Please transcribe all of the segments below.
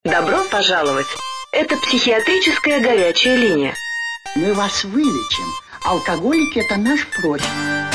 Добро пожаловать! Это психиатрическая горячая линия. Мы вас вылечим. Алкоголики – это наш профиль.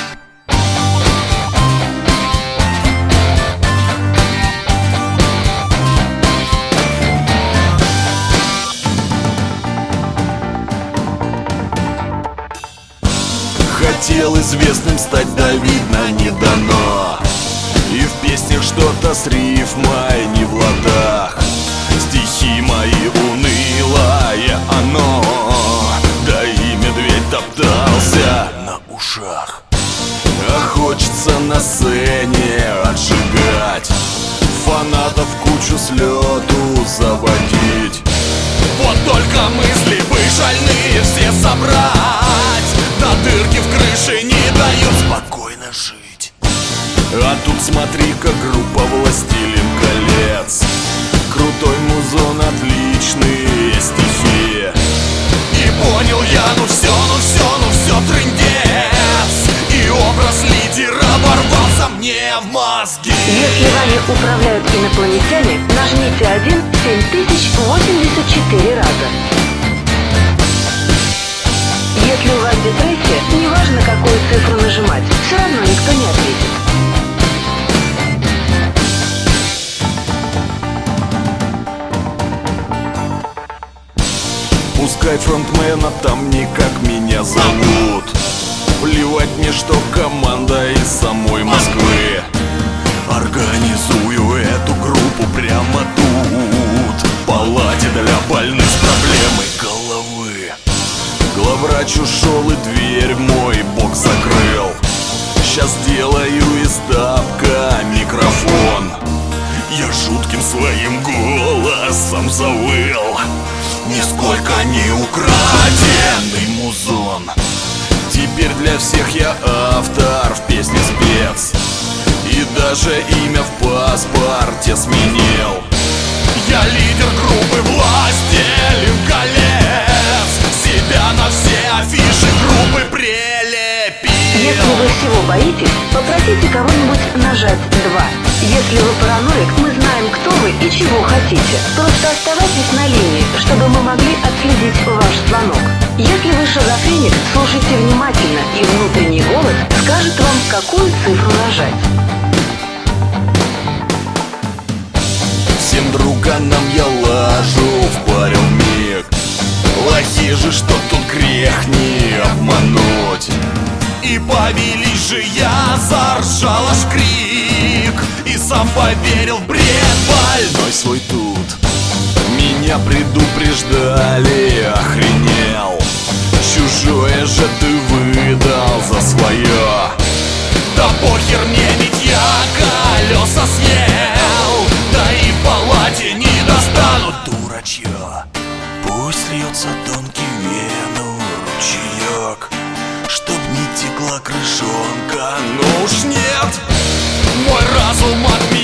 Хотел известным стать, да видно не дано. И в песнях что-то с рифмой не в ладах. Стихи мои унылое оно, да и медведь топтался на ушах. А хочется на сцене отжигать, фанатов кучу с лету заводить. Вот только мысли бы шальные все собрать, да дырки в крыше не дают спокойно жить. А тут смотри-ка, группа «Властелин колец». Крутой музон, отличные стихи. И понял я, ну все трындец. И образ лидера ворвался мне в мозги. Если вами управляют инопланетяне, нажмите 1 7084 раза. Если у вас депрессия, неважно, какую цифру нажимать, все равно никто не ответит. Пускай фронтмена там никак меня зовут. Плевать мне, что команда из самой Москвы. Организую эту группу прямо тут, в палате для больных с проблемой головы. Главврач ушел и дверь мой бок закрыл. Щас делаю из тапка микрофон. Я жутким своим голосом завыл. Нисколько не украденный музон. Теперь для всех я автор в песне спец. И даже имя в паспорте сменил. Я лидер группы «Властелин колец». Себя на все афиши группы прилепил. Если вы всего боитесь, попросите кого-нибудь нажать 2. Если вы параноик, мы знаем, кто вы и чего хотите. Просто оставайтесь на линии, чтобы мы могли отследить ваш звонок. Если вы шизофреник, слушайте внимательно, и внутренний голос скажет вам, какую цифру нажать. Всем друганам я лажу в пару миг. Лохи же, что тут грех не обмануть. И повелись же я, заржал аж крик. И сам поверил в бред больной свой тут. Меня предупреждали, охренел. Чужое же ты выдал за свое. Да похер мне, ведь я колеса съел. Да и в палате не достанут дурачье. Пусть льется тонкий вену ручеек, чтоб не текла крышонка, ну уж нет. Мой разум от меня